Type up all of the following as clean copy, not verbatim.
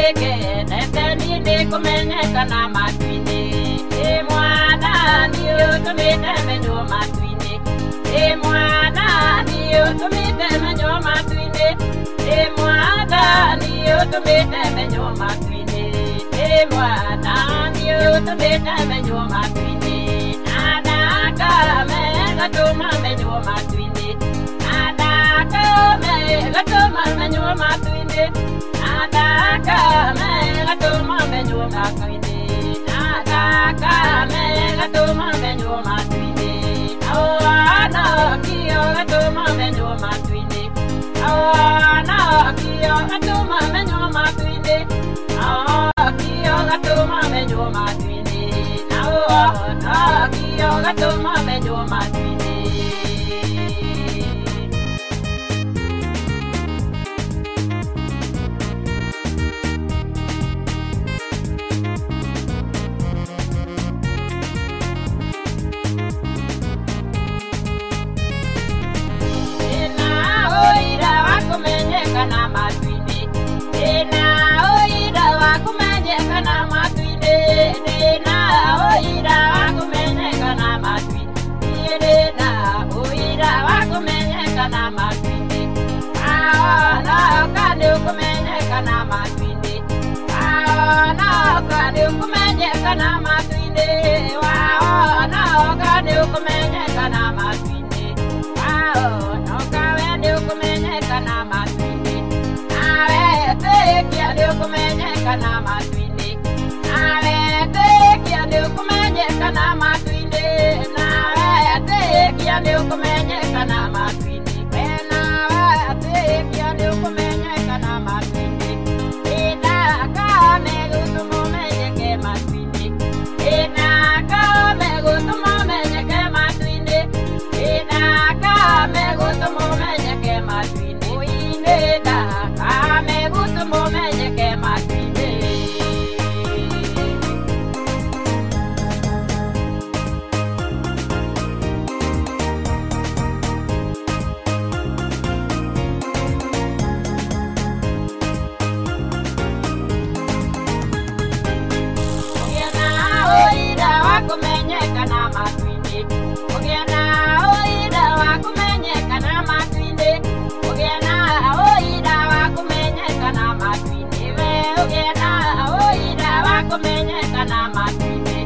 Eke neteni ne kumenye kana matwine. E mwana ni utumite menyo matwine. E mwana ni utumite menyo matwine. E mwana ni utumite menyo matwine. E mwana ni utumite menyo matwine. Adaka me gatuma menyo matwine. Adaka me gatuma menyo matwine. Adaka me gatuma menyo matwine. Adaka me gatuma menyo matwine. Awana kiyo gatuma menyo matwine. Awana kiyo gatuma menyo matwine. Awana kiyo gatuma menyo matwine. Awana kiyo gatuma menyo matwine. Kana matwine, ena oira wakumenye kana matwine, ena oira wakumenye kana matwine, ena oira wakumenye kana matwine, aona kane kumenye kana matwine, aona kane kumenye kana matwine, aona kane kumenye kana matwine, aona kane kumenye kana matwine. Kia kumenye kana matwine. Awe kia kumenye kana matwine. Nawe kia kumenye kana matwine. Nawe kia kumenye kana matwine. Ina kame gutumenye ke matwine. Ina kame gutumenye ke matwine. Ina kame gutumenye ke matwine. Uine da kame gutumenye ke matwine. Ogena oira wakumenye kana matwine. Ogena oira wakumenye kana matwine. Ogena oira wakumenye kana matwine. We ogena oira wakumenye kana matwine.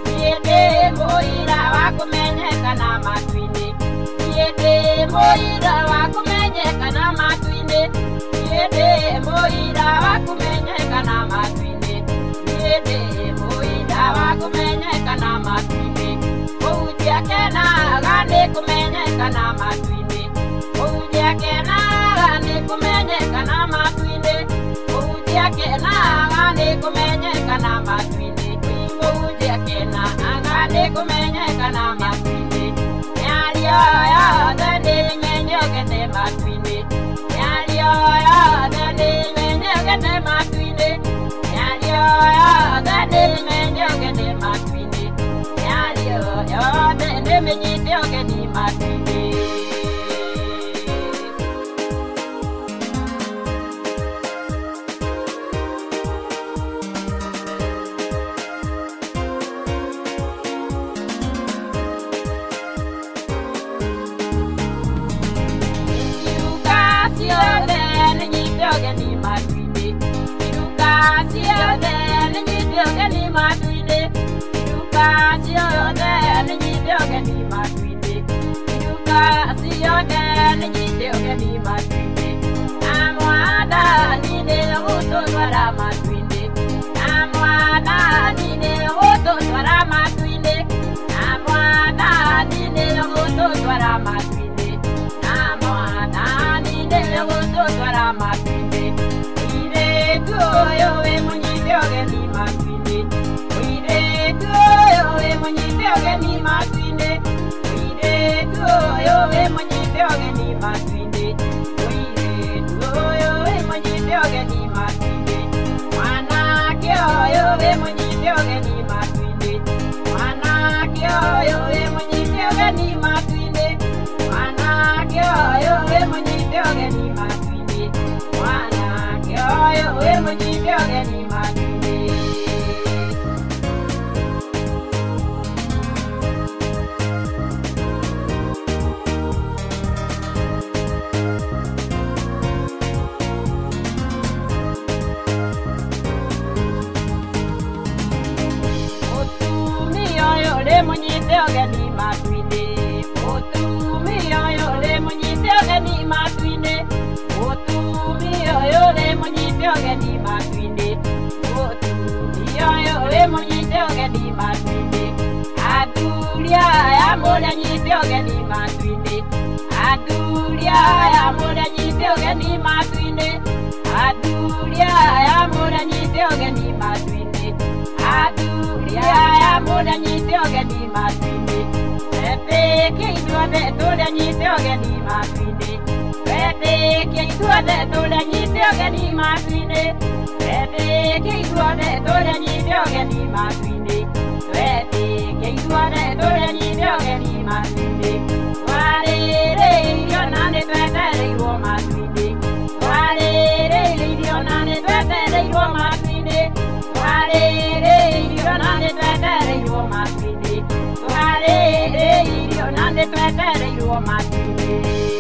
Yede moira wakumenye kana matwine. Yede moira wakumenye kana matwine. Yede moira wakumenye kana matwine. Yede moira wakumenye kana matwine. Uja kena gane kumenye kana matwine. Uja kena gane kumenye kana matwine. Uja kena gane kumenye kana matwine. Uja kena gane kumenye kana matwine. Yaliyo ya dende nyenye gane matwine. Yaliyo ya dende nyenye gane matwine. Yaliyo ya dende nyenye gane matwine. Yaliyo ya dende nyenye gane matwine. Yo, mũnyite ũgeni matu-inĩ. Mũtumia ũyũ rĩmũnyite ũgeni matu-inĩ. Mũtumia ũyũ rĩmũnyite ũgeni matu-inĩ. Mũtumia ũyũ rĩmũnyite ũgeni matu-inĩ. Mũtumia ũyũ rĩmũnyite ũgeni matu-inĩ. Athuri aya mũranyite ũgeni matu-inĩ. Athuri aya mũranyite ũgeni matu-inĩ. Athuri aya mũranyite ũgeni matu-inĩ. Athuri aya mũranyite ũgeni matu-inĩ. Twetĩkie ithuothe tũranyite ũgeni matu-inĩ. Twetĩkie ithuothe tũranyite ũgeni matu-inĩ. Twetĩkie ithuothe tũranyite ũgeni matu-inĩ. Twetĩkie ithuothe tũranyite ũgeni matu-inĩ. Twarĩrĩirio na nĩ twetereirwo matu-inĩ. Twarĩrĩirio na nĩ twetereirwo matu-inĩ. Twarĩrĩirio na nĩ twetereirwo matu-inĩ. Twarĩrĩirio na nĩ twetereirwo matu-inĩ.